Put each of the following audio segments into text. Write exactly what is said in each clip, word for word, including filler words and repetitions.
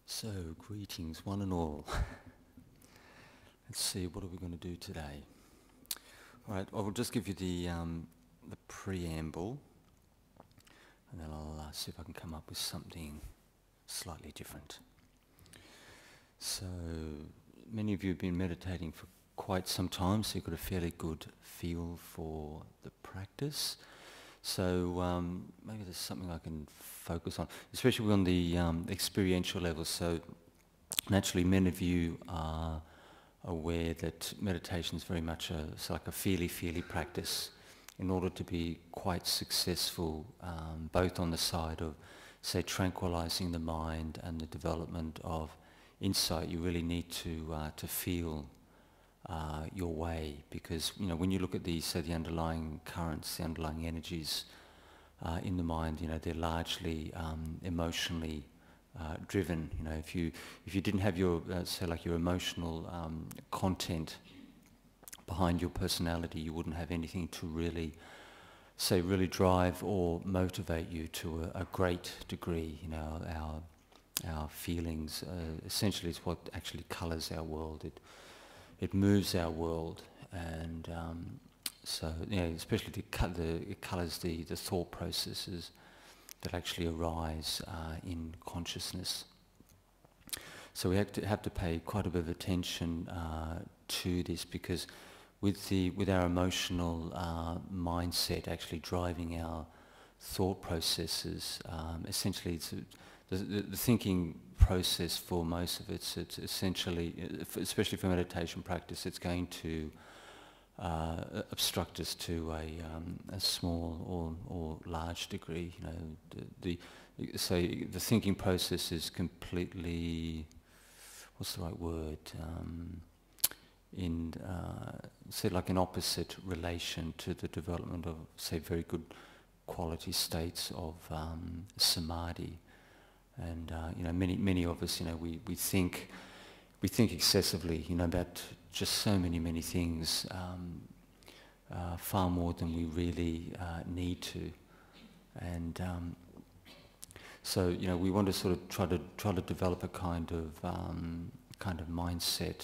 So, greetings one and all. Let's see, what are we going to do today? All right, I will just give you the, um, the preamble, and then I'll uh, see if I can come up with something slightly different. So, many of you have been meditating for quite some time, so you've got a fairly good feel for the practice. So um, maybe there's something I can focus on, especially on the um, experiential level. So naturally, many of you are aware that meditation is very much a, it's like a feely-feely practice. In order to be quite successful, um, both on the side of, say, tranquilizing the mind and the development of insight, you really need to uh, to feel Uh, your way, because you know when you look at the say the underlying currents, the underlying energies uh, in the mind, you know they're largely um, emotionally uh, driven. You know if you if you didn't have your uh, say like your emotional um, content behind your personality, you wouldn't have anything to really say really drive or motivate you to a, a great degree. You know our our feelings uh, essentially is what actually colours our world. It It moves our world, and um, so you know, especially the, co- the it colours the, the thought processes that actually arise uh, in consciousness. So we have to have to pay quite a bit of attention uh, to this, because with the with our emotional uh, mindset actually driving our thought processes, um, essentially it's a, the, the, the thinking process for most of it, it's essentially, especially for meditation practice, it's going to uh, obstruct us to a, um, a small or, or large degree. You know, the, the say the thinking process is completely, what's the right word? Um, in uh, say like an opposite relation to the development of say very good quality states of um, samadhi. And uh, you know, many many of us, you know, we, we think we think excessively, you know, about just so many many things, um, uh, far more than we really uh, need to. And um, so, you know, we want to sort of try to try to develop a kind of um, kind of mindset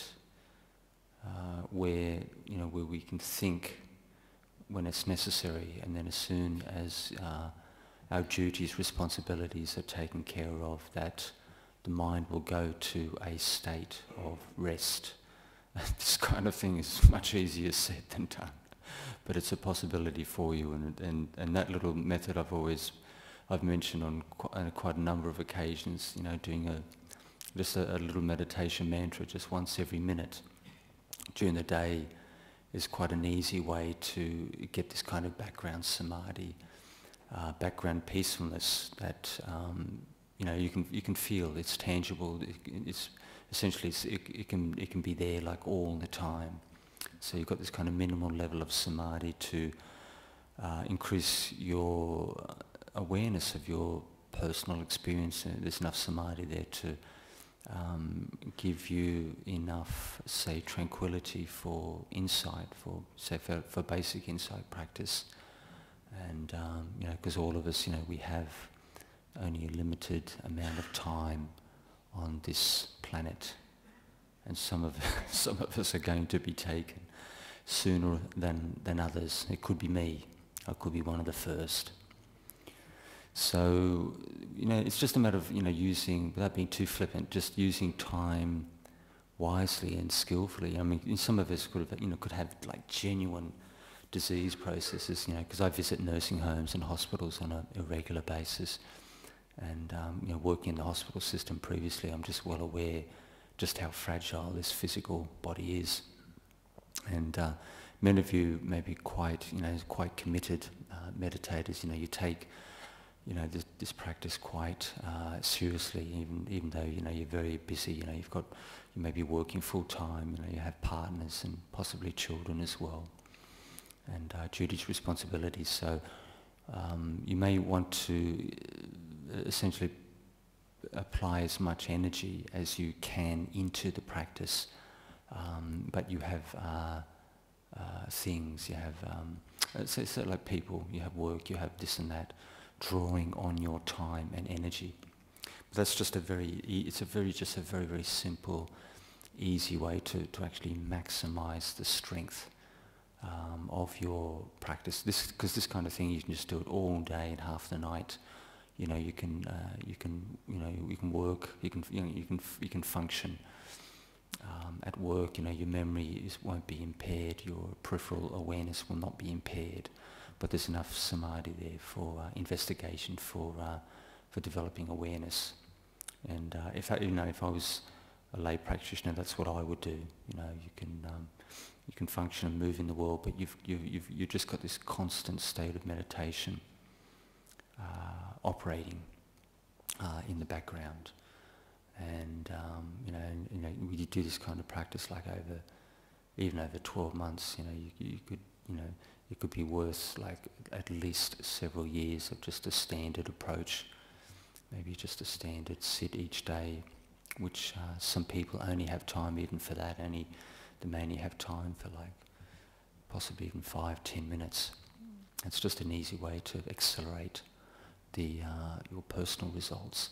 uh, where you know where we can think when it's necessary, and then as soon as uh, our duties, responsibilities are taken care of, that the mind will go to a state of rest. This kind of thing is much easier said than done, but it's a possibility for you. And and, and that little method I've always I've mentioned on qu- uh, quite a number of occasions. You know, doing a just a, a little meditation mantra just once every minute during the day is quite an easy way to get this kind of background samadhi. Uh, background peacefulness that um, you know you can you can feel. It's tangible. It, it's essentially it's, it, it can it can be there like all the time. So you've got this kind of minimal level of samadhi to uh, increase your awareness of your personal experience. Uh, There's enough samadhi there to um, give you enough, say, tranquility for insight, for say for, for basic insight practice. And um, you know, because all of us, you know, we have only a limited amount of time on this planet, and some of some of us are going to be taken sooner than than others. It could be me. I could be one of the first. So you know, it's just a matter of you know using, without being too flippant, just using time wisely and skillfully. I mean, some of us could have, you know, could have like genuine disease processes, you know, because I visit nursing homes and hospitals on an irregular basis, and um, you know, working in the hospital system previously, I'm just well aware just how fragile this physical body is. And uh, many of you may be quite, you know, quite committed uh, meditators. You know, you take, you know, this, this practice quite uh, seriously, even even though you know you're very busy. You know, you've got, you may be working full time. You know, you have partners and possibly children as well, and uh, duties, responsibilities. So um, you may want to uh, essentially apply as much energy as you can into the practice, um, but you have uh, uh, things, you have, um, so, so like people, you have work, you have this and that, drawing on your time and energy. that's just a very, e- it's a very, just a very, very simple, easy way to, to actually maximize the strength um, of your practice. This, because this kind of thing, you can just do it all day and half the night. You know, you can, uh, you can, you know, you can work. You can, you know, you can, f- you can function um, at work. You know, your memory is, won't be impaired. Your peripheral awareness will not be impaired. But there's enough samadhi there for uh, investigation, for uh, for developing awareness. And uh, if I, you know, if I was a lay practitioner, that's what I would do. You know, you can um, you can function and move in the world, but you've you've you've, you've just got this constant state of meditation uh, operating uh, in the background. And um, you know, and, you know, you do this kind of practice like over, even over twelve months. You know, you, you could, you know, it could be worth like at least several years of just a standard approach. Maybe just a standard sit each day, which uh, some people only have time even for that. Only they may only have time for like possibly even five, ten minutes. It's just an easy way to accelerate the uh, your personal results.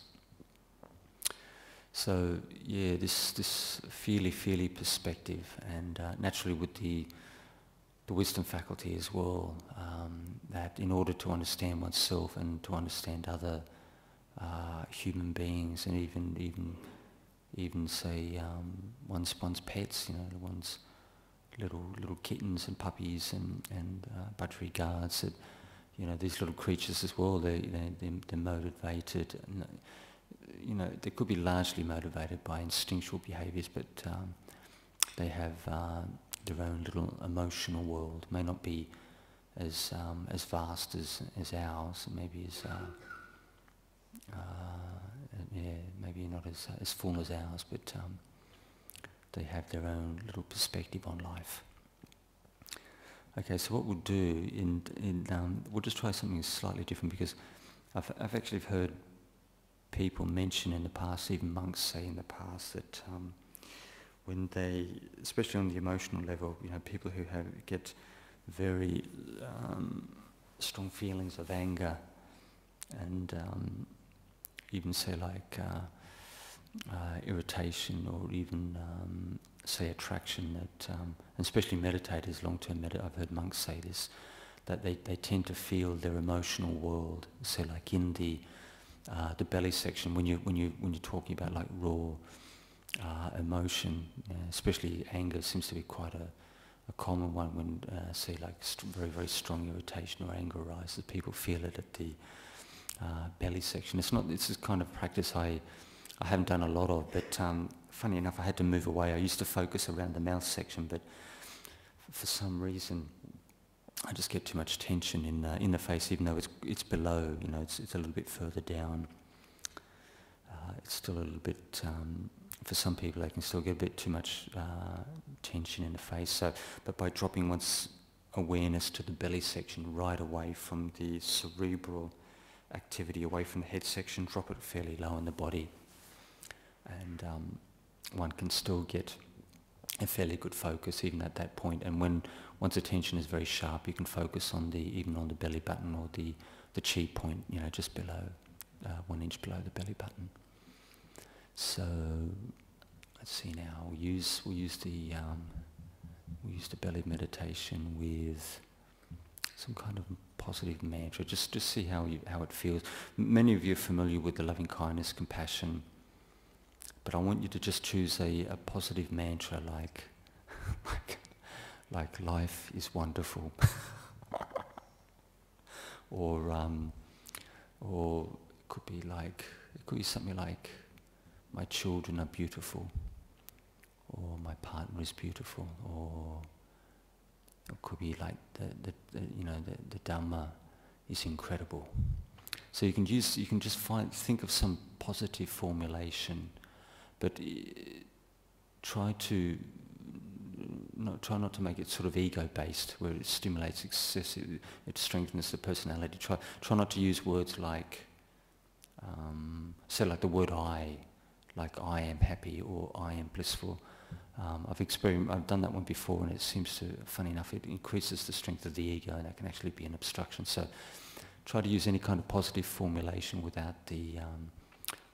So yeah, this this feely feely perspective, and uh, naturally with the the wisdom faculty as well, um, that in order to understand oneself and to understand other uh, human beings, and even even even say um, one's one's pets, you know, one's little little kittens and puppies and and uh, budgerigars, that you know, these little creatures as well. They they they're, they're motivated. And, you know, they could be largely motivated by instinctual behaviours, but um, they have uh, their own little emotional world. May not be as um, as vast as as ours, maybe as uh, uh, yeah, maybe not as as full as ours, but um, they have their own little perspective on life. Okay, so what we'll do in in um, we'll just try something slightly different, because I've I've actually heard people mention in the past, even monks say in the past, that um, when they, especially on the emotional level, you know, people who have get very um, strong feelings of anger, and um, even say like uh, uh, irritation, or even um, say attraction, that um, and especially meditators, long-term meditators, I've heard monks say this, that they, they tend to feel their emotional world, say like in the Uh, the belly section, when you when you when you're talking about like raw uh, emotion, uh, especially anger, seems to be quite a, a common one. When uh, say like st- very very strong irritation or anger arises, people feel it at the uh, belly section. It's not. This is kind of practice I I haven't done a lot of, but um, funny enough, I had to move away. I used to focus around the mouth section, but f- for some reason, I just get too much tension in uh, in the face, even though it's it's below. You know, it's it's a little bit further down. Uh, it's still a little bit. Um, for some people, they can still get a bit too much uh, tension in the face. So, but by dropping one's awareness to the belly section right away from the cerebral activity, away from the head section, drop it fairly low in the body, and um, one can still get a fairly good focus even at that point. And when one's attention is very sharp, you can focus on the even on the belly button, or the the chi point, you know, just below, uh, one inch below the belly button. So let's see now. We'll use we'll use the um, we'll use the belly meditation with some kind of positive mantra. Just just see how you, how it feels. Many of you are familiar with the loving kindness, compassion. But I want you to just choose a, a positive mantra, like, like, like life is wonderful, or um, or it could be like it could be something like, my children are beautiful, or my partner is beautiful, or it could be like the, the, the you know the, the Dhamma is incredible. So you can use you can just find think of some positive formulation. But uh, try to no, try not to make it sort of ego-based, where it stimulates excessive, it strengthens the personality. Try try not to use words like, um, say like the word I, like I am happy or I am blissful. Um, I've experienced, I've done that one before, and it seems to, funny enough, it increases the strength of the ego, and that can actually be an obstruction. So try to use any kind of positive formulation without the um,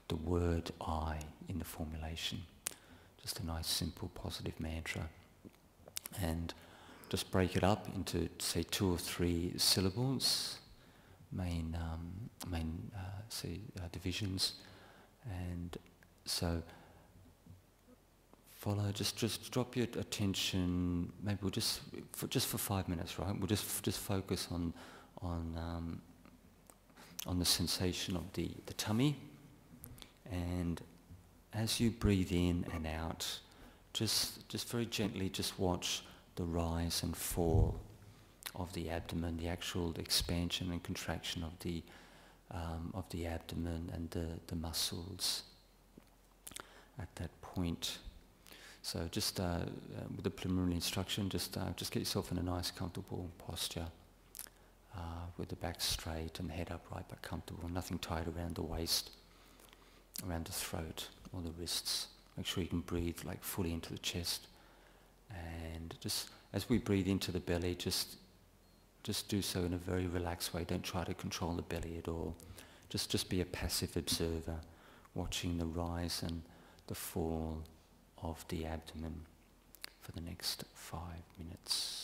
the word I in the formulation. Just a nice, simple, positive mantra. And just break it up into, say, two or three syllables, main, um, main uh, say, uh, divisions. And so follow, just just drop your attention, maybe we'll just, for, just for five minutes, right? We'll just just focus on, on, um, on the sensation of the, the tummy. And as you breathe in and out, just just very gently just watch the rise and fall of the abdomen, the actual expansion and contraction of the um, of the abdomen and the, the muscles at that point. So just uh, uh, with the preliminary instruction, just uh, just get yourself in a nice comfortable posture uh, with the back straight and the head upright but comfortable, nothing tight around the waist, around the throat or the wrists. Make sure you can breathe like fully into the chest. And just as we breathe into the belly, just just do so in a very relaxed way. Don't try to control the belly at all. Just just be a passive observer, watching the rise and the fall of the abdomen for the next five minutes.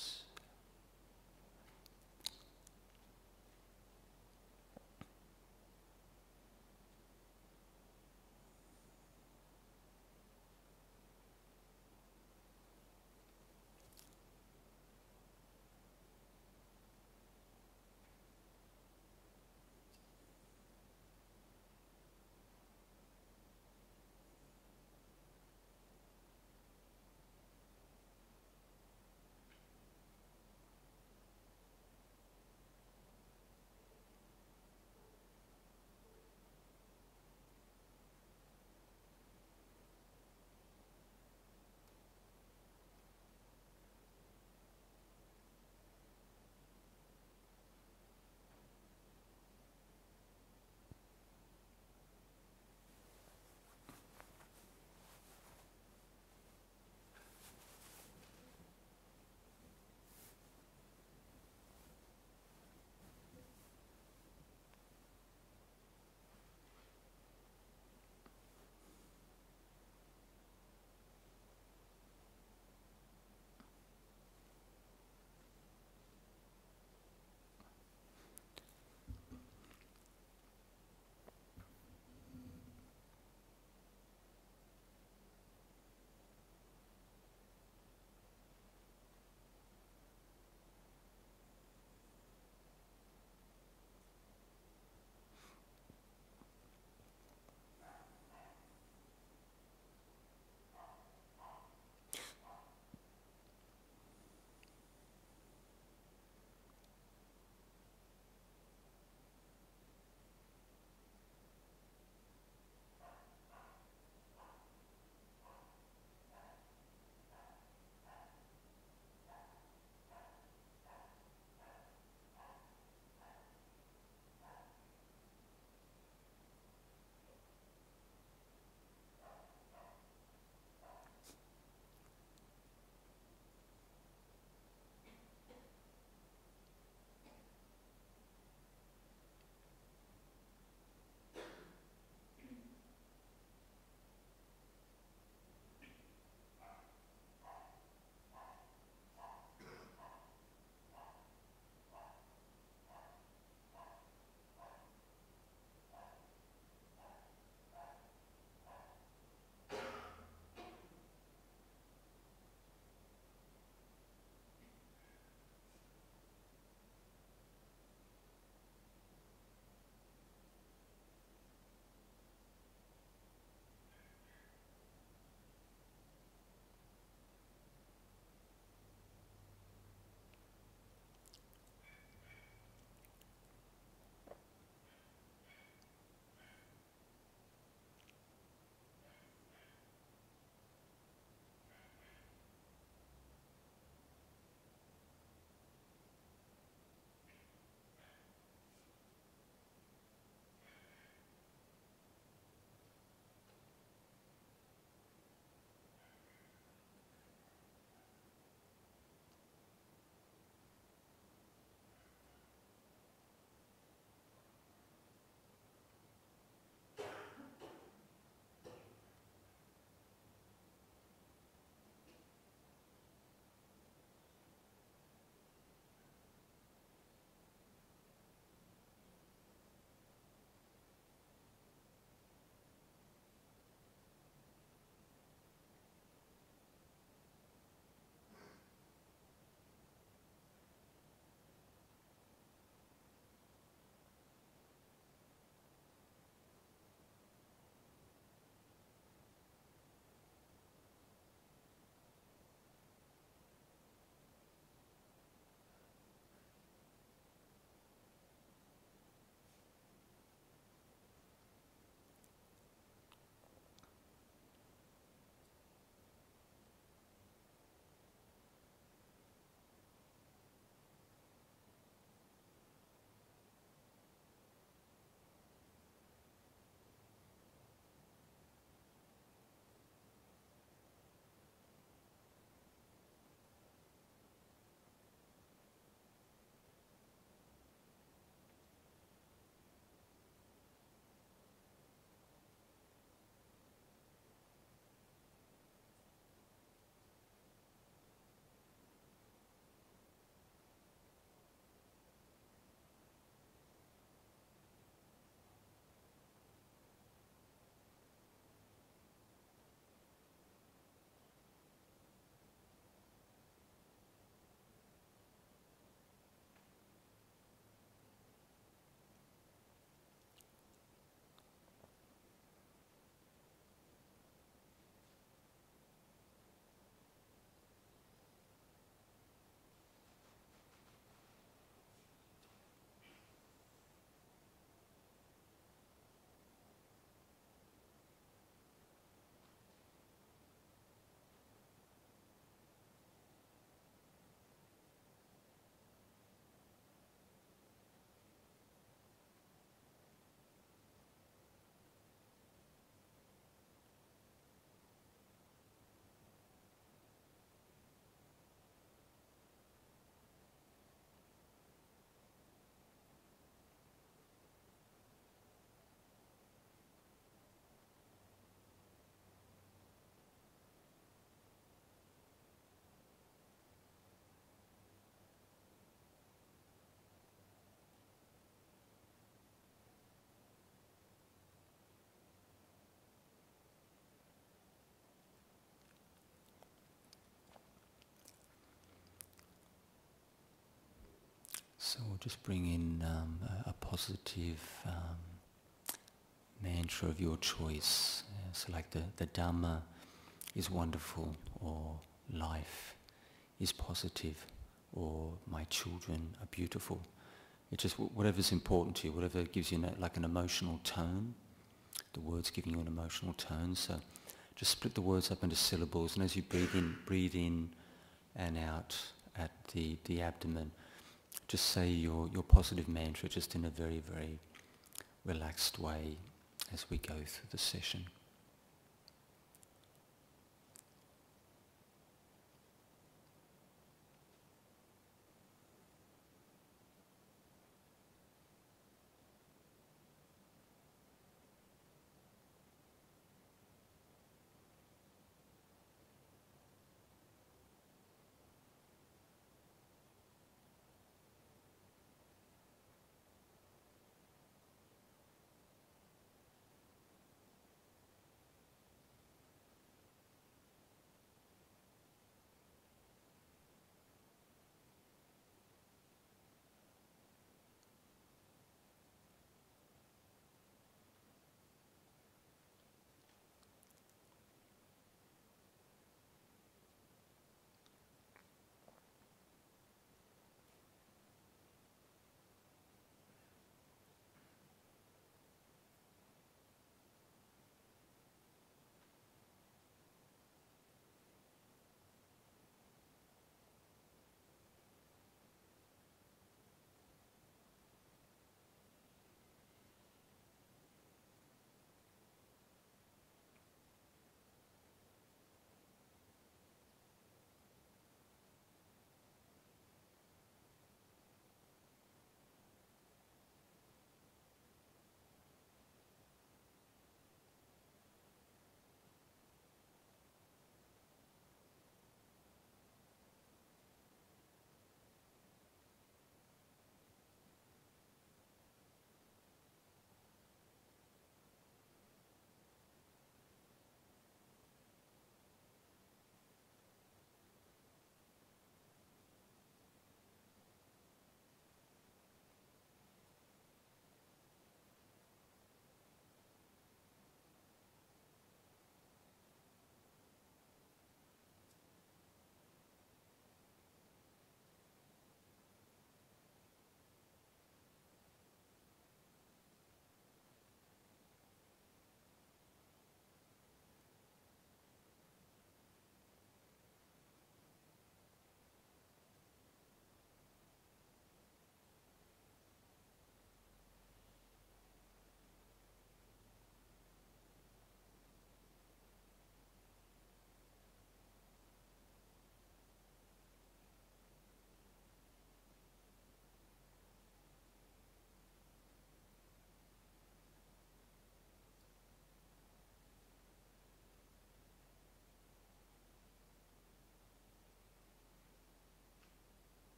So we'll just bring in um, a, a positive um, mantra of your choice. Uh, so like the, the Dhamma is wonderful, or life is positive, or my children are beautiful. It's just wh- whatever's important to you, whatever gives you an, like an emotional tone. The words giving you an emotional tone. So just split the words up into syllables, and as you breathe in, breathe in and out at the, the abdomen, just say your, your positive mantra just in a very, very relaxed way as we go through the session.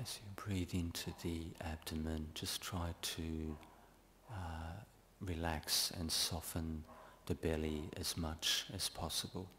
As you breathe into the abdomen, just try to uh, relax and soften the belly as much as possible.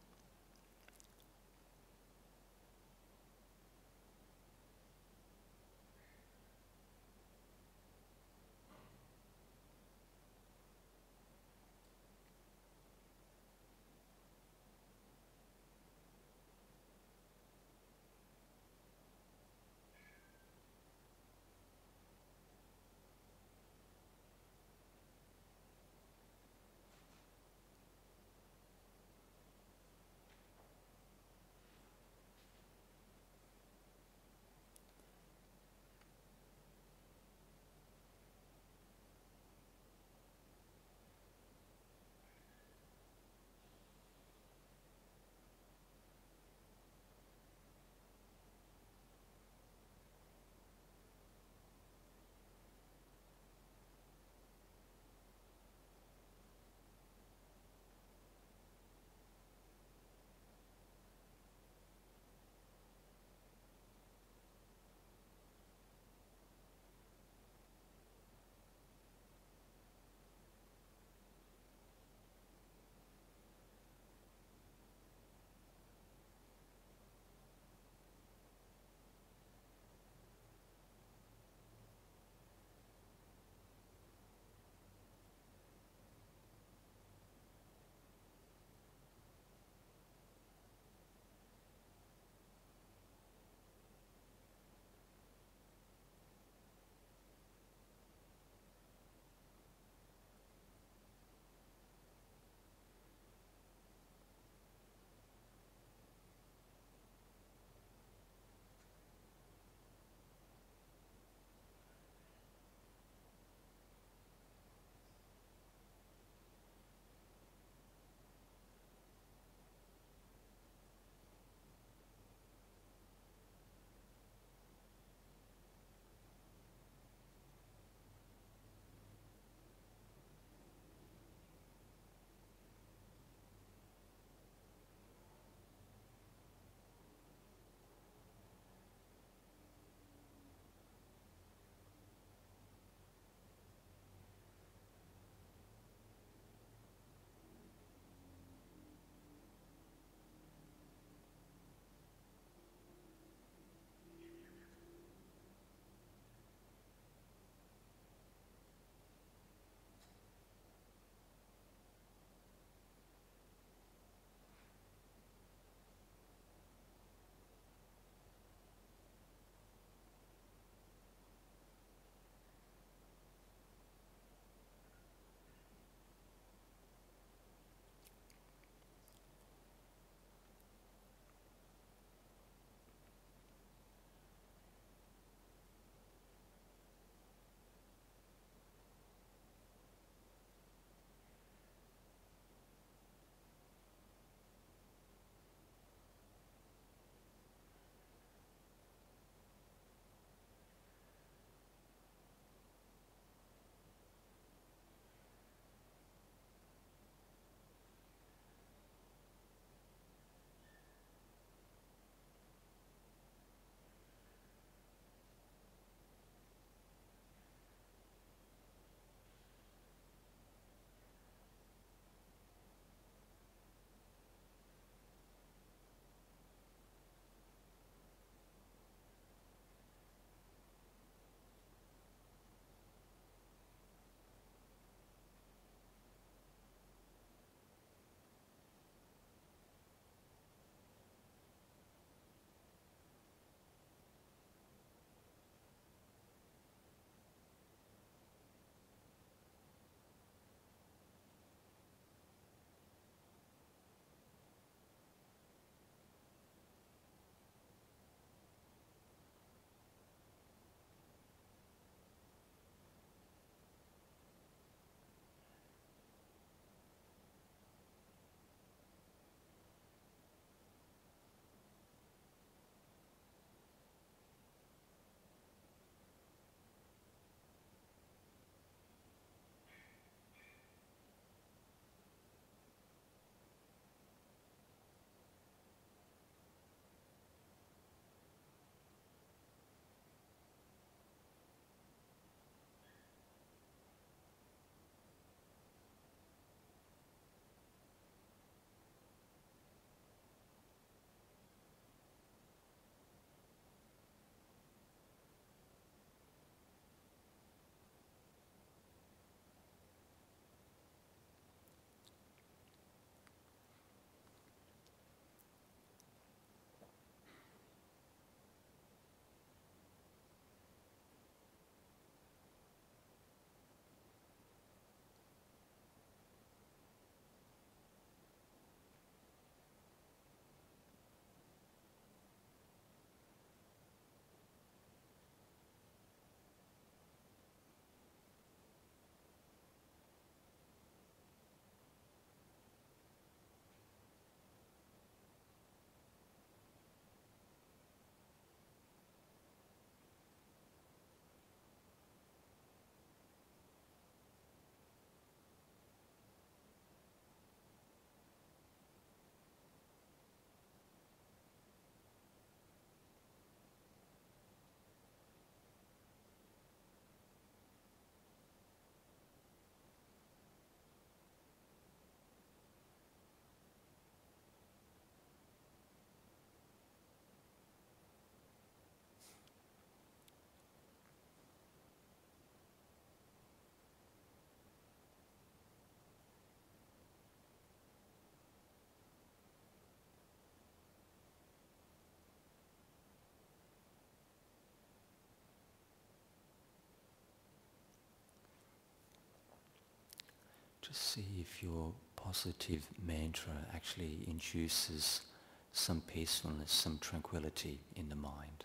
Just see if your positive mantra actually induces some peacefulness, some tranquility in the mind.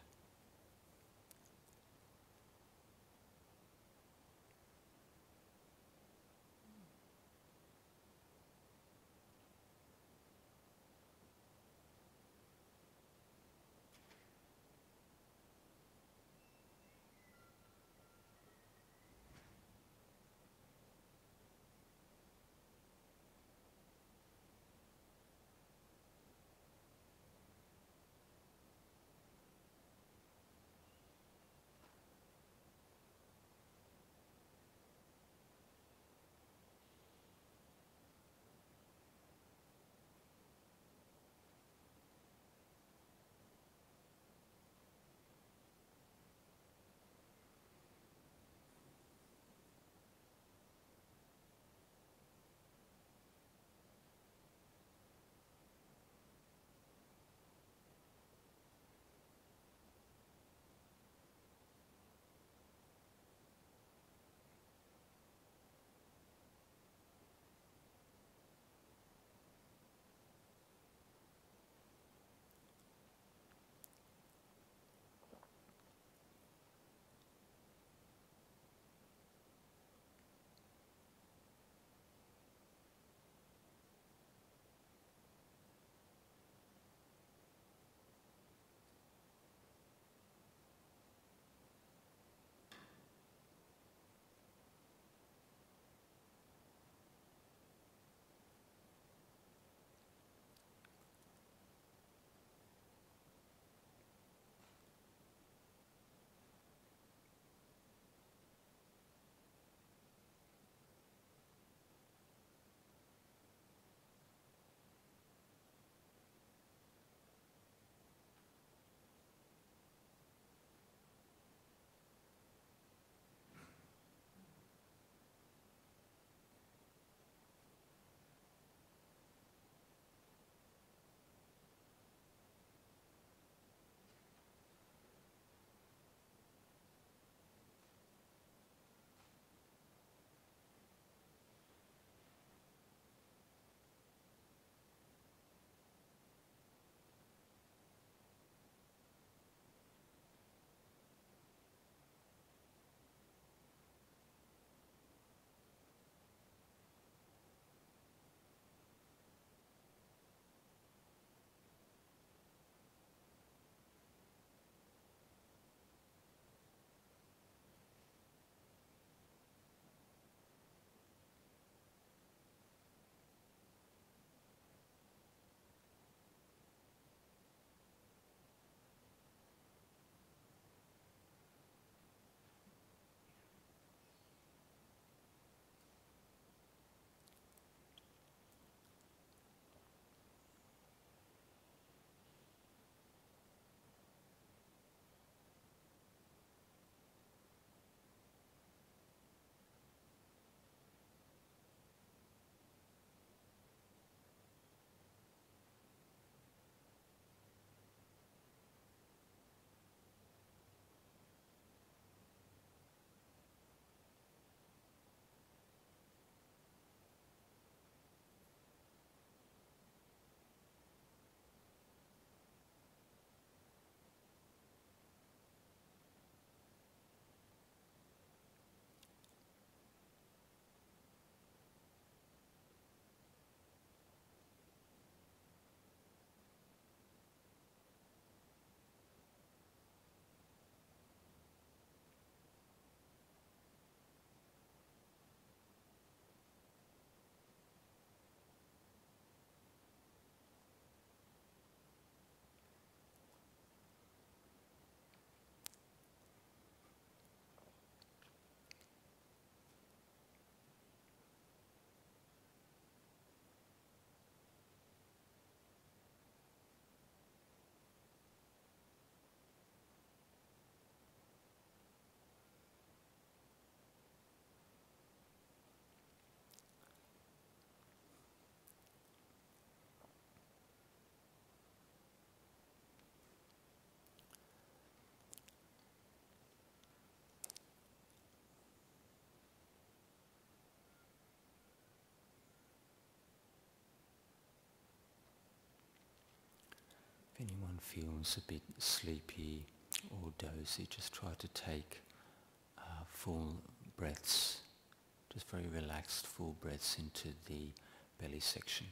feels a bit sleepy or dozy, just try to take uh, full breaths, just very relaxed full breaths into the belly section.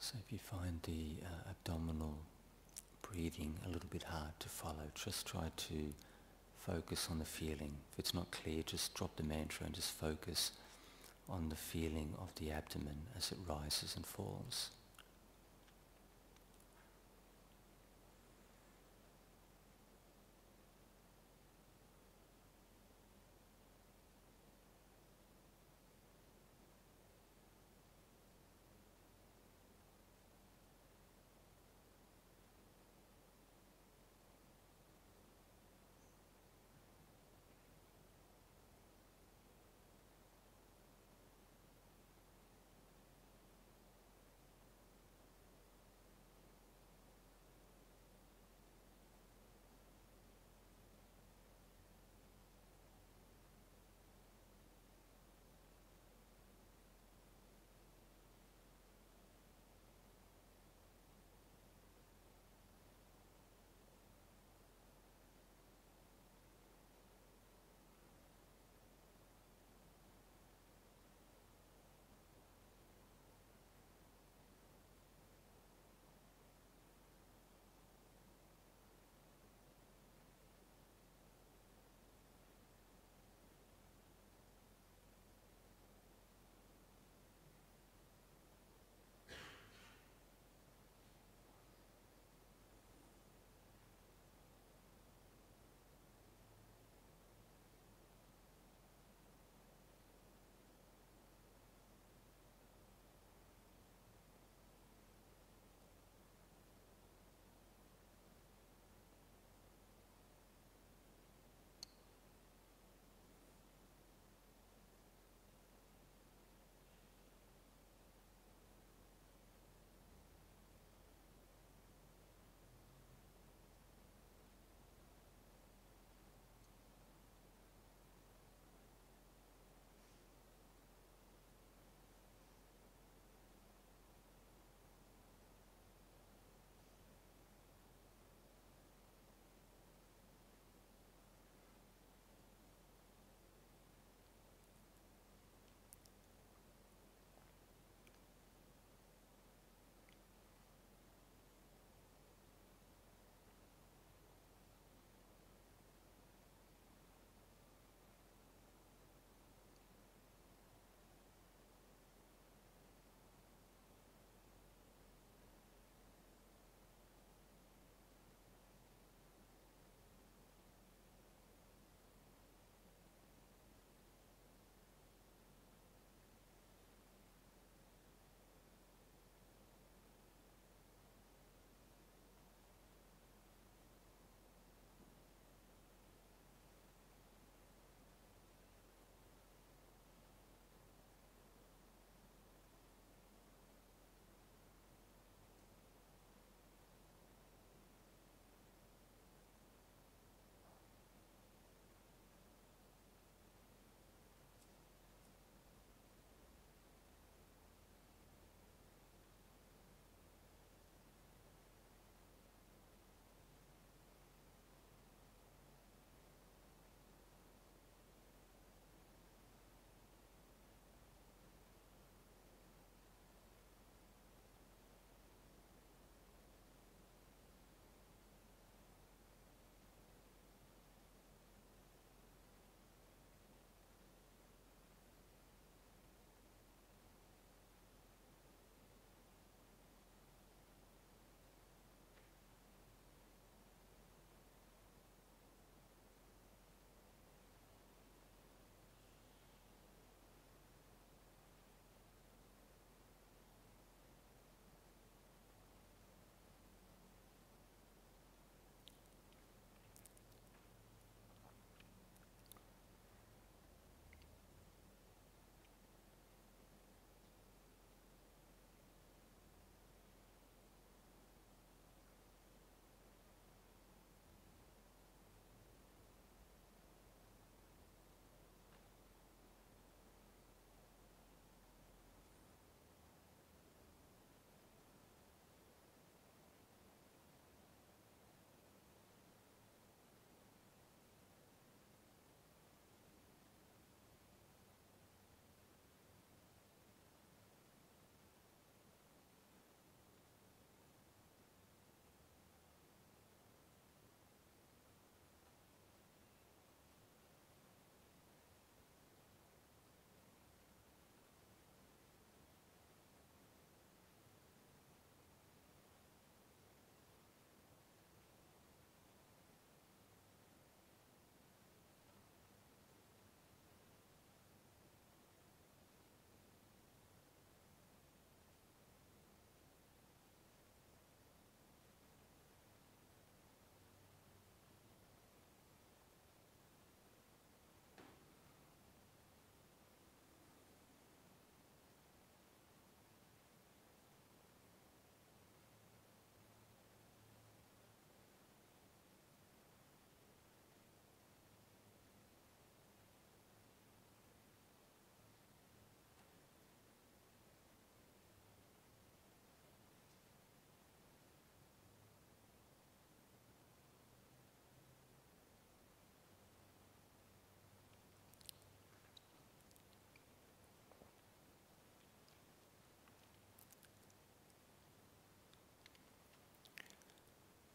So if you find the uh, abdominal breathing a little bit hard to follow, just try to focus on the feeling. If it's not clear, just drop the mantra and just focus on the feeling of the abdomen as it rises and falls.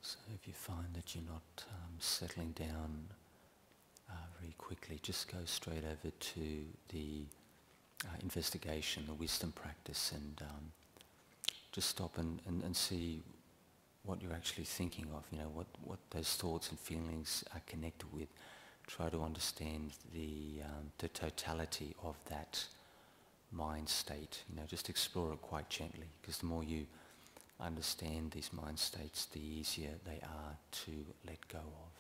So if you find that you're not um, settling down uh, very quickly, just go straight over to the uh, investigation, the wisdom practice, and um, just stop and, and, and see what you're actually thinking of, you know, what, what those thoughts and feelings are connected with. Try to understand the, um, the totality of that mind state, you know, just explore it quite gently, because the more you understand these mind states, the easier they are to let go of.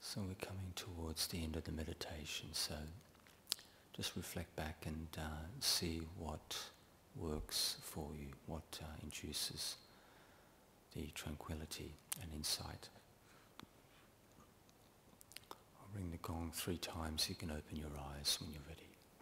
So we're coming towards the end of the meditation, so just reflect back and uh, see what works for you, what uh, induces the tranquility and insight. I'll ring the gong three times so you can open your eyes when you're ready.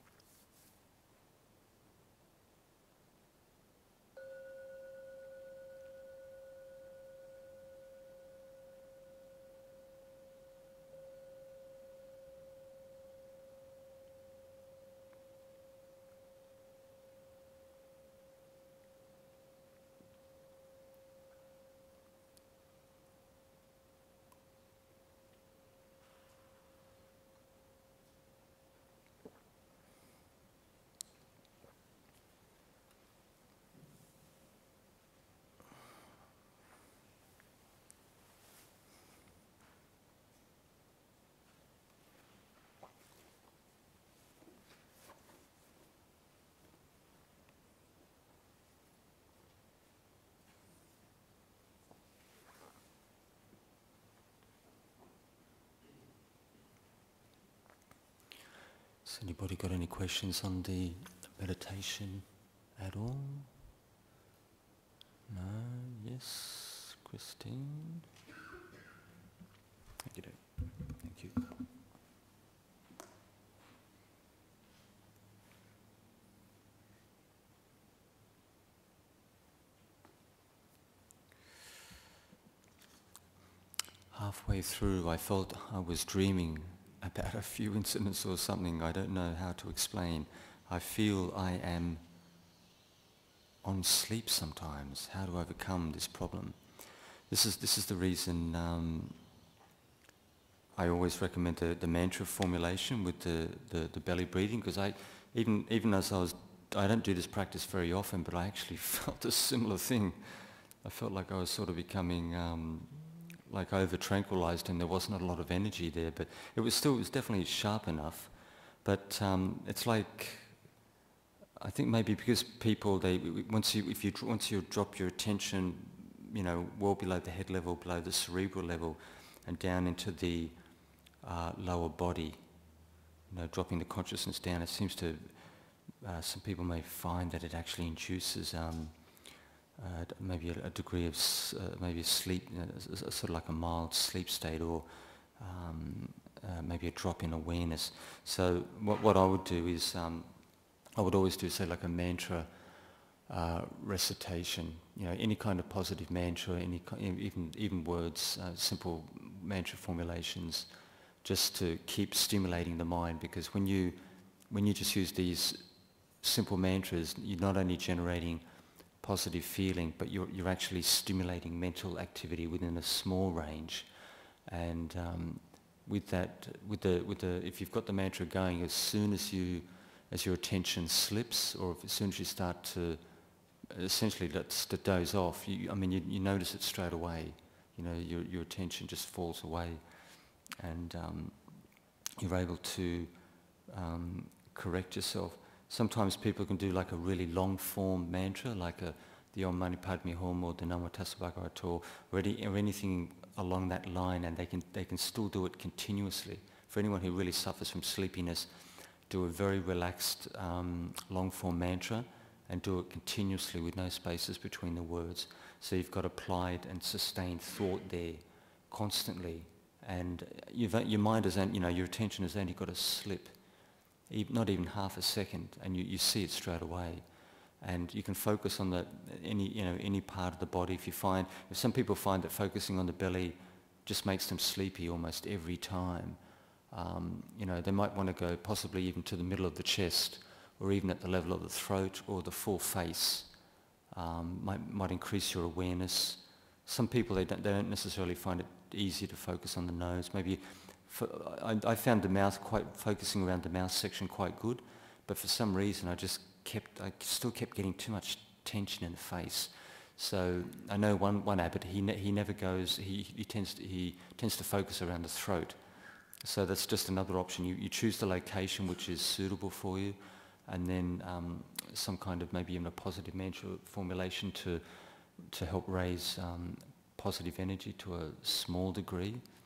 Has anybody got any questions on the meditation at all? No? Yes? Christine? Thank you. Thank you. Halfway through, I felt I was dreaming about a few incidents or something I don't know how to explain. I feel I am on sleep sometimes. How to overcome this problem? This is this is the reason um, I always recommend the, the mantra formulation with the, the, the belly breathing, because I even even as I was I don't do this practice very often, but I actually felt a similar thing. I felt like I was sort of becoming um, like over tranquilized, and there wasn't a lot of energy there, but it was still, it was definitely sharp enough. But um, it's like, I think maybe because people, they once you if you once you drop your attention, you know, well below the head level, below the cerebral level, and down into the uh, lower body, you know, dropping the consciousness down, it seems to, uh, some people may find that it actually induces um, Uh, maybe a, a degree of s- uh, maybe sleep, you know, s- s- sort of like a mild sleep state, or um, uh, maybe a drop in awareness. So what what I would do is um, I would always do, say, like a mantra uh, recitation. You know, any kind of positive mantra, any ki- even even words, uh, simple mantra formulations, just to keep stimulating the mind. Because when you when you just use these simple mantras, you're not only generating positive feeling, but you're, you're actually stimulating mental activity within a small range. And um, with that, with the, with the, if you've got the mantra going, as soon as you, as your attention slips, or if, as soon as you start to, essentially to, to doze off, you, I mean, you, you notice it straight away. You know, your, your attention just falls away, and um, you're able to um, correct yourself. Sometimes people can do like a really long form mantra, like a, the Om Mani Padme Hum or the Namo Tassa Bhagavato, or, any, or anything along that line, and they can, they can still do it continuously. For anyone who really suffers from sleepiness, do a very relaxed um, long form mantra and do it continuously with no spaces between the words. So you've got applied and sustained thought there constantly, and you've, your mind is, you know, your attention has only got to slip not even half a second, and you, you see it straight away. And you can focus on the any you know any part of the body. If you find, if some people find that focusing on the belly just makes them sleepy almost every time, um, you know, they might want to go possibly even to the middle of the chest, or even at the level of the throat or the full face. Um, might might increase your awareness. Some people, they don't they don't necessarily find it easy to focus on the nose. Maybe. For, I, I found the mouth, quite focusing around the mouth section, quite good, but for some reason I just kept, I still kept getting too much tension in the face. So I know one, one abbot, he ne- he never goes, he, he tends to, he tends to focus around the throat. So that's just another option. You you choose the location which is suitable for you, and then um, some kind of maybe even a positive mantra formulation to to help raise um, positive energy to a small degree.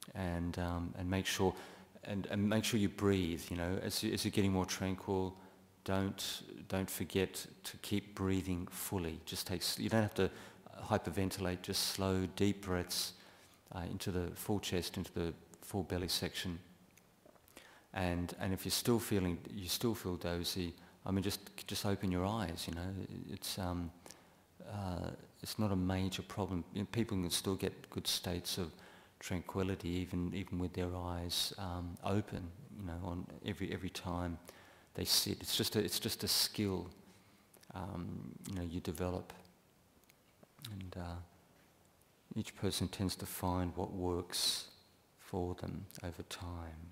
and um, and make sure and, and make sure you breathe. You know, as you, as you're getting more tranquil, don't don't forget to keep breathing fully. Just takes you don't have to hyperventilate. Just slow, deep breaths uh, into the full chest, into the full belly section. And and if you're still feeling you still feel dozy, I mean, just just open your eyes. You know, it's um, uh, it's not a major problem. You know, people can still get good states of tranquility even even with their eyes um, open. You know, on every every time they sit. It's just a it's just a skill. Um, you know, you develop, and uh, each person tends to find what works for them over time.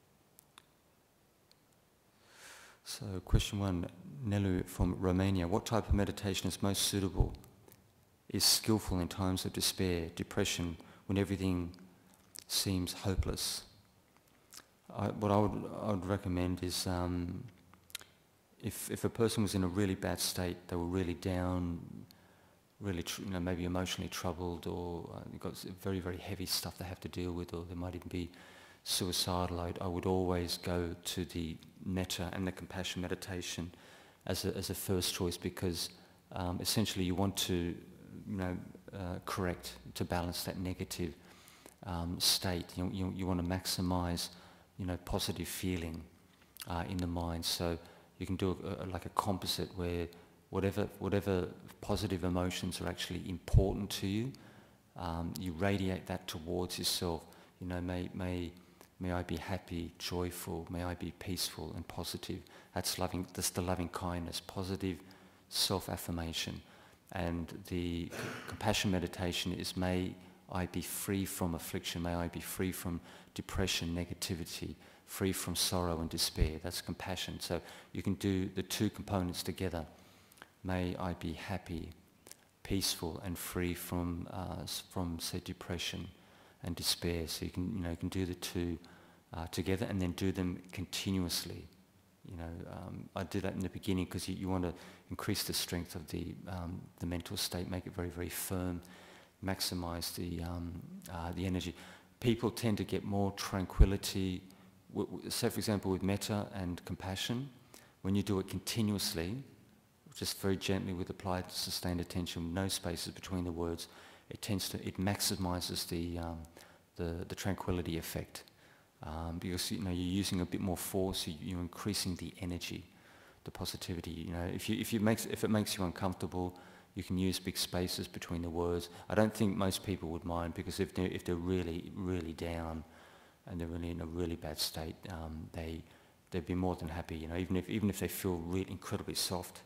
So question one, Nelu from Romania. What type of meditation is most suitable, is skillful in times of despair, depression, when everything seems hopeless? I, what I would, I would recommend is um, if, if a person was in a really bad state, they were really down, really tr- you know, maybe emotionally troubled, or uh, they've got very, very heavy stuff they have to deal with, or they might even be suicidal, I, I would always go to the metta and the compassion meditation as a, as a first choice, because um, essentially you want to, you know, uh, correct, to balance that negative um, state. You, you, you want to maximize, you know, positive feeling uh, in the mind. So you can do a, a, like a composite where whatever whatever positive emotions are actually important to you, um, you radiate that towards yourself. You know, may may May I be happy, joyful, may I be peaceful and positive. That's loving, that's the loving kindness, positive self-affirmation. And the c- compassion meditation is, may I be free from affliction, may I be free from depression, negativity, free from sorrow and despair. That's compassion. So you can do the two components together. May I be happy, peaceful and free from, uh, from say, depression and despair. So you can, you know, you can do the two uh, together and then do them continuously. You know, um, I do that in the beginning because you, you want to increase the strength of the um, the mental state, make it very, very firm, maximize the um, uh, the energy. People tend to get more tranquility. W- w- say, for example, with metta and compassion, when you do it continuously, just very gently with applied sustained attention, no spaces between the words, it tends to, it maximizes the um, the, the tranquility effect, um, because you know you're using a bit more force, you, you're increasing the energy, the positivity. You know, if you if you makes if it makes you uncomfortable, you can use big spaces between the words. I don't think most people would mind, because if they if they're really really down, and they're really in a really bad state, um, they they'd be more than happy. You know, even if even if they feel really incredibly soft.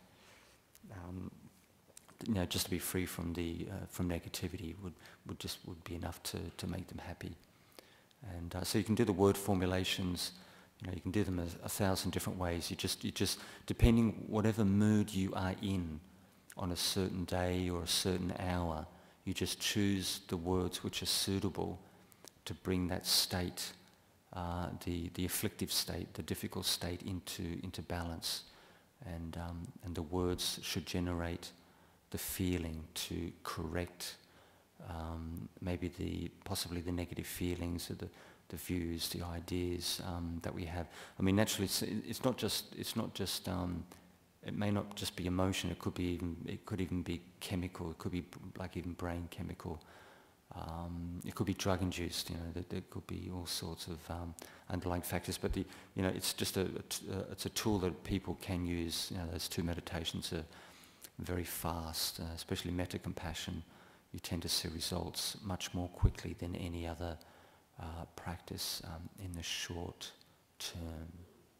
Um, You know, just to be free from the uh, from negativity would, would just would be enough to, to make them happy. And uh, so you can do the word formulations. You know, you can do them a, a thousand different ways. You just you just depending whatever mood you are in on a certain day or a certain hour, you just choose the words which are suitable to bring that state, uh, the the afflictive state, the difficult state, into into balance. And um, and the words should generate the feeling to correct um, maybe the possibly the negative feelings, or the, the views, the ideas um, that we have. I mean, naturally, it's, it's not just it's not just um, it may not just be emotion. It could be even it could even be chemical. It could be like even brain chemical. Um, it could be drug induced. You know, there, there could be all sorts of um, underlying factors. But the you know, it's just a, a t- uh, it's a tool that people can use. You know, those two meditations are very fast, uh, especially metta compassion. You tend to see results much more quickly than any other uh, practice um, in the short term.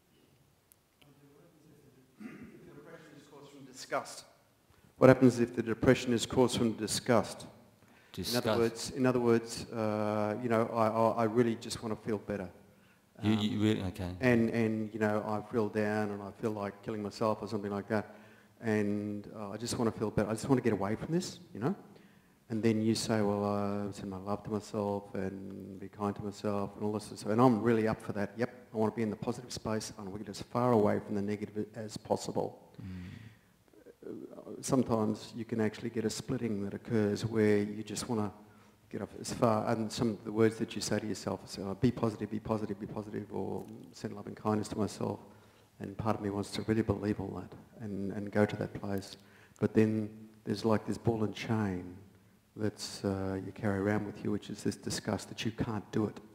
If the depression is caused from disgust. What happens if the depression is caused from disgust? Disgust. In other words, in other words, uh, you know, I, I, I really just want to feel better. You, Um, you really okay? And and you know, I feel down and I feel like killing myself or something like that, and uh, I just want to feel better. I just want to get away from this, you know. And then you say, well, uh, send my love to myself and be kind to myself and all this stuff. And I'm really up for that. Yep, I want to be in the positive space. I want to get as far away from the negative as possible. Mm. Sometimes you can actually get a splitting that occurs where you just want to get off as far, and some of the words that you say to yourself is, uh, be positive, be positive, be positive, or send loving kindness to myself. And part of me wants to really believe all that and, and go to that place. But then there's like this ball and chain that's uh, you carry around with you, which is this disgust that you can't do it.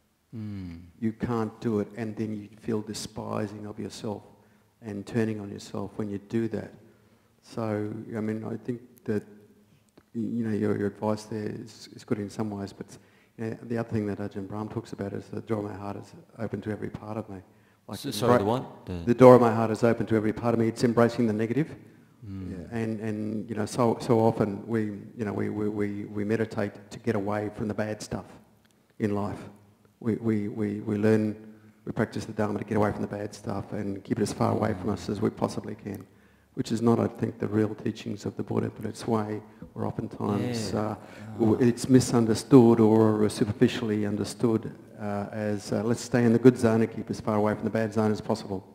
Mm. You can't do it, and then you feel despising of yourself and turning on yourself when you do that. So, I mean, I think that, you know, your, your advice there is, is good in some ways, but you know, the other thing that Ajahn Brahm talks about is the door of my heart is open to every part of me. Like so, sorry, the what? The, the door of my heart is open to every part of me. It's embracing the negative. Mm. Yeah, and, and, you know, so, so often we, you know, we, we, we, we meditate to get away from the bad stuff in life. We, we, we, we learn, we practice the Dharma to get away from the bad stuff and keep it as far away from us as we possibly can, which is not, I think, the real teachings of the Buddha, but it's way where oftentimes yeah. uh, oh. it's misunderstood or superficially understood uh, as uh, let's stay in the good zone and keep as far away from the bad zone as possible.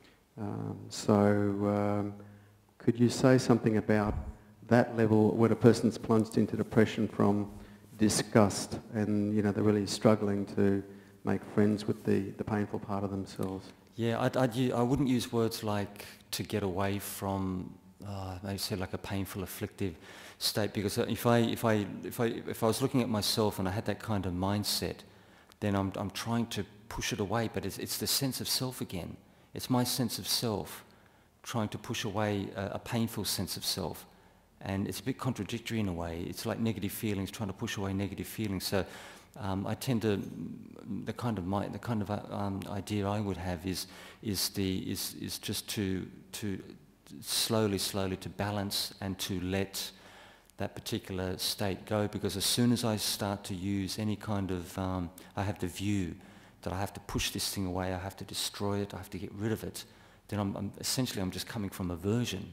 Um, so um, could you say something about that level when a person's plunged into depression from disgust and, you know, they're really struggling to make friends with the, the painful part of themselves? Yeah, I'd, I'd, u- I wouldn't use words like to get away from, uh, maybe say like a painful, afflictive state, because if I, if I, if I, if I was looking at myself and I had that kind of mindset, then I'm, I'm trying to push it away, but it's, it's the sense of self again. It's my sense of self trying to push away a, a painful sense of self. And it's a bit contradictory in a way. It's like negative feelings, trying to push away negative feelings. So um, I tend to, the kind of my, the kind of uh, um, idea I would have is is the is is just to to slowly, slowly to balance and to let that particular state go. Because as soon as I start to use any kind of, um, I have the view that I have to push this thing away, I have to destroy it, I have to get rid of it. Then I'm, I'm essentially I'm just coming from aversion.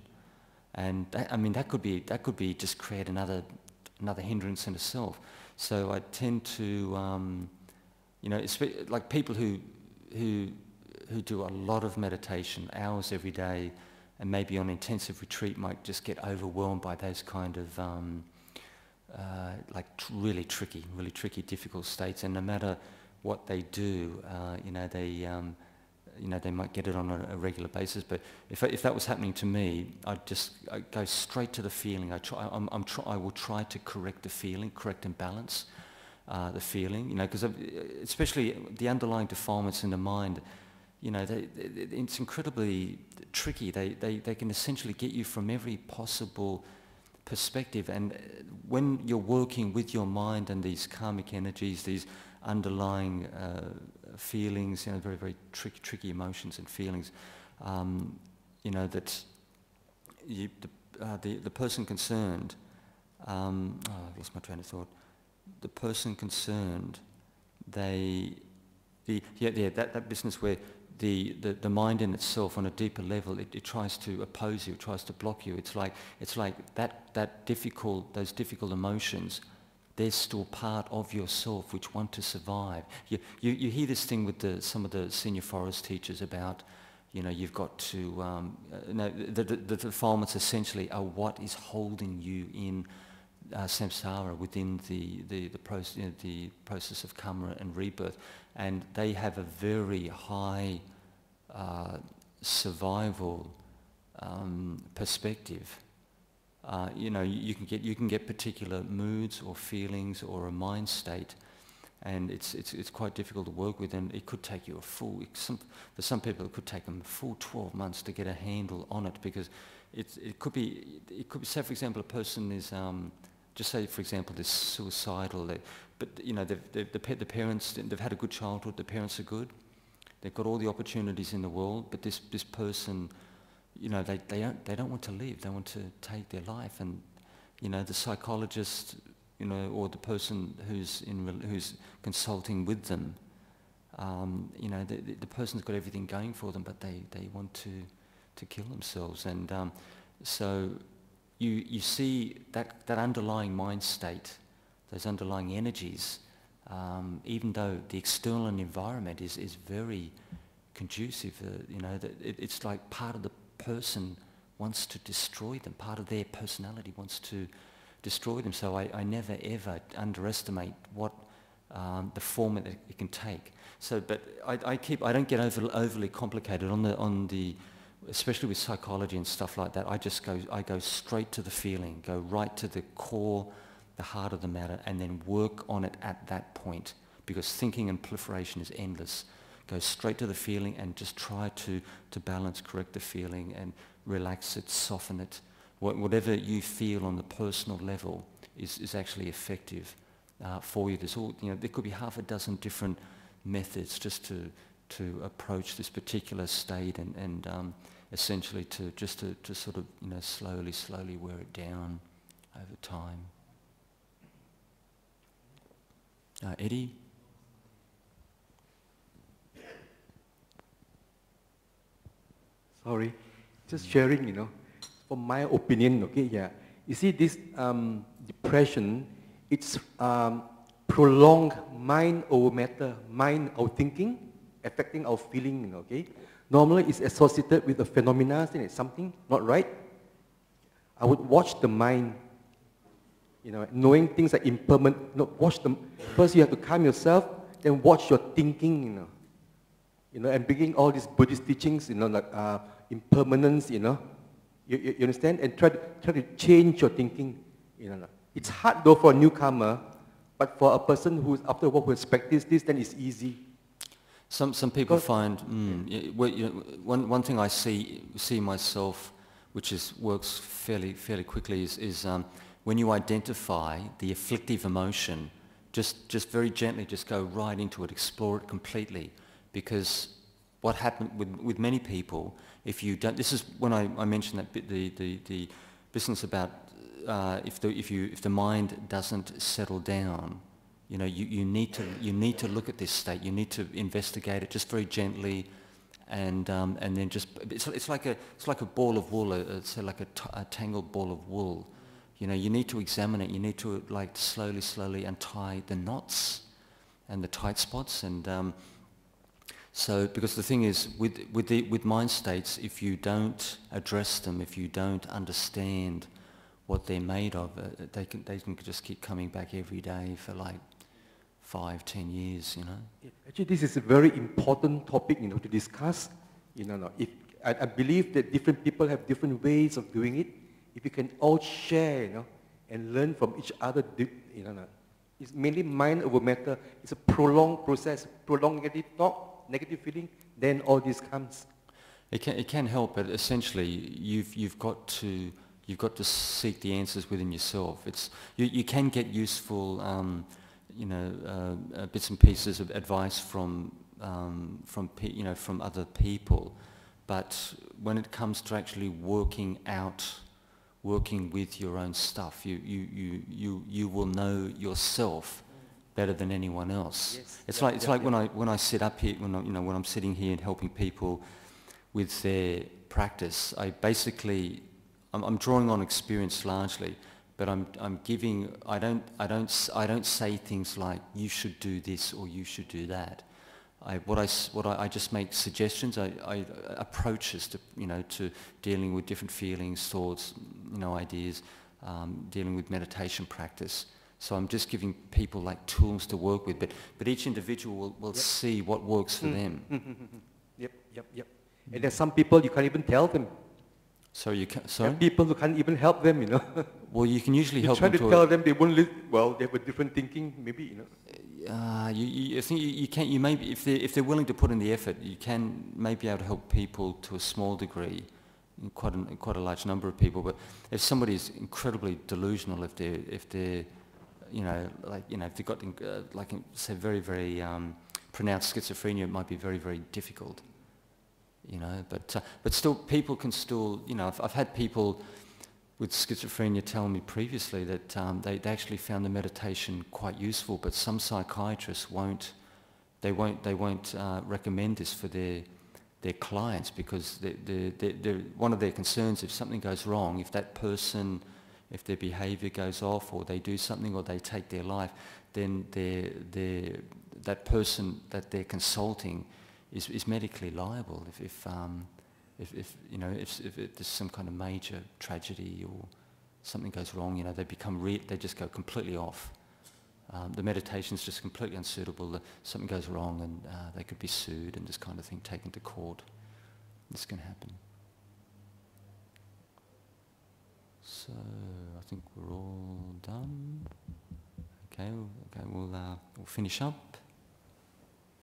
And that, I mean, that could be that could be just create another another hindrance in itself. So I tend to, um, you know, it's like people who who who do a lot of meditation, hours every day, and maybe on intensive retreat might just get overwhelmed by those kind of um, uh, like tr- really tricky, really tricky, difficult states. And no matter what they do, uh, you know, they. Um, you know, they might get it on a, a regular basis, but if if that was happening to me, I'd just I'd go straight to the feeling. I try, I'm, I'm try, I will try to correct the feeling, correct and balance uh, the feeling. You know, because especially the underlying defilements in the mind, you know, they, they, it's incredibly tricky. They they they can essentially get you from every possible perspective. And when you're working with your mind and these karmic energies, these underlying uh, feelings, you know, very, very tricky, tricky emotions and feelings, um, you know, that you, the, uh, the, the person concerned, um, oh, I lost my train of thought, the person concerned, they, the, yeah, yeah, that, that business where the, the, the mind in itself on a deeper level, it, it tries to oppose you, it tries to block you. It's like, it's like that, that difficult, those difficult emotions, they're still part of yourself which want to survive. You, you, you hear this thing with the, some of the senior forest teachers about, you know, you've got to, um, uh, no, the, the, the defilements essentially are what is holding you in uh, samsara, within the, the, the, proce- you know, the process of karma and rebirth. And they have a very high uh, survival um, perspective. Uh, you know, you can get you can get particular moods or feelings or a mind state, and it's it's it's quite difficult to work with. And it could take you a full. Some, for some people, it could take them a full twelve months to get a handle on it, because it's it could be it could be. Say, for example, a person is um, just say, for example, they're suicidal. They, but you know, they've, they've, the the parents they've had a good childhood. The parents are good. They've got all the opportunities in the world, but this this person, you know, they, they don't they don't want to live. They want to take their life, and you know, the psychologist, you know, or the person who's in who's consulting with them, um, you know, the, the person's got everything going for them, but they, they want to to kill themselves, and um, so you you see that that underlying mind state, those underlying energies, um, even though the external environment is is very conducive, uh, you know, that it, it's like part of the person wants to destroy them. Part of their personality wants to destroy them. So I, I never ever underestimate what um, the form that it can take. So, but I, I keep, I don't get over, overly complicated on the, on the, especially with psychology and stuff like that. I just go, I go straight to the feeling, go right to the core, the heart of the matter, and then work on it at that point. Because thinking and proliferation is endless. Go straight to the feeling and just try to, to balance, correct the feeling and relax it, soften it. Wh whatever you feel on the personal level is, is actually effective uh, for you. There's all, you know, there could be half a dozen different methods just to, to approach this particular state and, and um, essentially to just to, to sort of, you know, slowly, slowly wear it down over time. Uh, Eddie? Sorry, just sharing, you know, from my opinion, okay, yeah. You see, this um, depression, it's um, prolonged mind over matter, mind over thinking, affecting our feeling, you know, okay. Normally, it's associated with a phenomena, it's something not right. I would watch the mind, you know, knowing things are impermanent. No, watch them. First, you have to calm yourself, then watch your thinking, you know. You know, and bringing all these Buddhist teachings, you know, like uh, impermanence, you know, you, you, you understand? And try to, try to change your thinking, you know. It's hard though for a newcomer, but for a person who's after a while who has practiced this, then it's easy. Some some people find mm, yeah, well, you know, one one thing I see see myself, which is works fairly fairly quickly, is is um, when you identify the afflictive emotion, just just very gently, just go right into it, explore it completely. Because what happened with, with many people, if you don't, this is when I, I mentioned that bit, the, the, the business about uh, if, the, if, you, if the mind doesn't settle down, you know, you, you, need to, you need to look at this state, you need to investigate it just very gently and, um, and then just, it's, it's, like a, it's like a ball of wool, it's like a, t a tangled ball of wool. You know, you need to examine it, you need to like slowly, slowly untie the knots and the tight spots and um, so, because the thing is, with, with, the, with mind states, if you don't address them, if you don't understand what they're made of, uh, they, can, they can just keep coming back every day for like five, ten years, you know. Actually, this is a very important topic, you know, to discuss. You know, if, I, I believe that different people have different ways of doing it. If you can all share, you know, and learn from each other, you know, it's mainly mind over matter. It's a prolonged process, prolonged negative thought, negative feeling, then all this comes. It can, it can help, but essentially you've, you've, got to, you've got to seek the answers within yourself. It's, you, you can get useful um, you know, uh, uh, bits and pieces of advice from, um, from, pe you know, from other people, but when it comes to actually working out, working with your own stuff, you, you, you, you, you will know yourself better than anyone else. Yes. It's yeah, like it's yeah, like yeah. when I when I sit up here, when I, you know when I'm sitting here and helping people with their practice. I basically I'm, I'm drawing on experience largely, but I'm I'm giving. I don't I don't I don't say things like you should do this or you should do that. I what I what I, I just make suggestions. I, I approaches to you know to dealing with different feelings, thoughts, you know ideas, um, dealing with meditation practice. So I'm just giving people like tools to work with, but, but each individual will, will yep. see what works for mm. them. Yep, yep, yep. And there's some people you can't even tell them. So you can, sorry? There are people who can't even help them, you know. Well, you can usually you help try them to to tell them, they won't listen. Well, they have a different thinking, maybe, you know. Uh, you, you, I think you, you can, you may, be, if, they're, if they're willing to put in the effort, you can maybe be able to help people to a small degree, quite a, quite a large number of people. But if somebody is incredibly delusional, if they're, if they're you know, like, you know, if they've got, uh, like, say, very, very um, pronounced schizophrenia, it might be very, very difficult, you know, but, uh, but still, people can still, you know, I've, I've had people with schizophrenia tell me previously that um, they, they actually found the meditation quite useful, but some psychiatrists won't, they won't, they won't uh, recommend this for their, their clients because they, they, they, they're, one of their concerns, if something goes wrong, if that person, if their behaviour goes off or they do something or they take their life, then they're, they're, that person that they're consulting is, is medically liable if, if, um, if, if, you know, if, if it, there's some kind of major tragedy or something goes wrong, you know, they become re- they just go completely off. Um, the meditation's just completely unsuitable. The, something goes wrong, and uh, they could be sued and this kind of thing, taken to court. This can happen. So I think we're all done. Okay, okay, we'll uh, we'll finish up.